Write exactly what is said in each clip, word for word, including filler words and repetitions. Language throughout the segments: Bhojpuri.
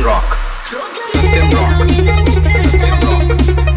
Satyam Rock. Satyam Rock. Satyam Rock.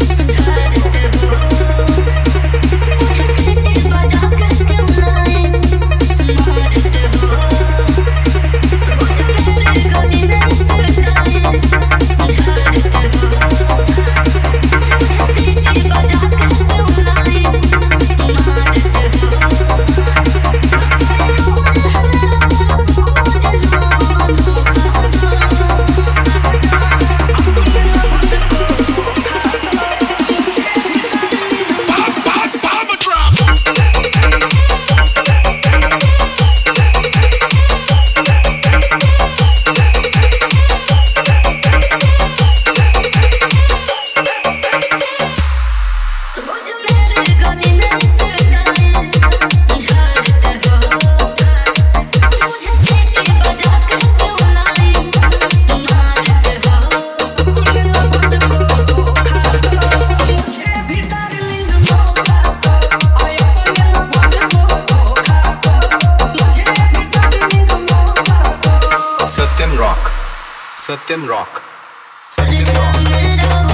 Satyam Rock. Satyam Rock. Satyam Rock.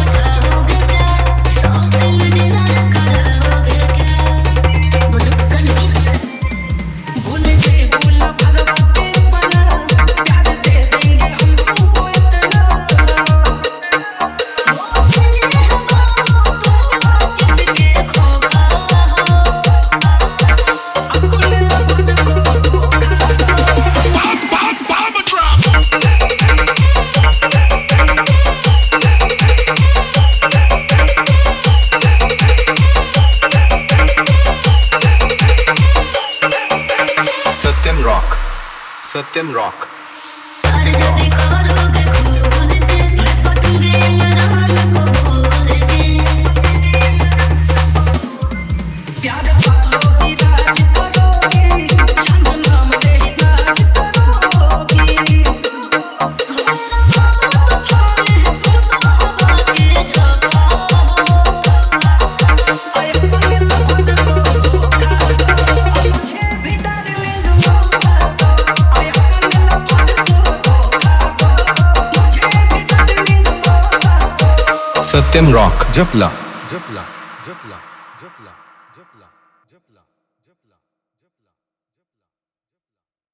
Satyam Rock. Satyam Rock. सारे जदी करोगे खून के मैं पटूंगी इमरान को बोल के प्यार पालोगी राज करोगी छंद नाम से ही नाच करोगी Satyam Rock. Japla. Japla.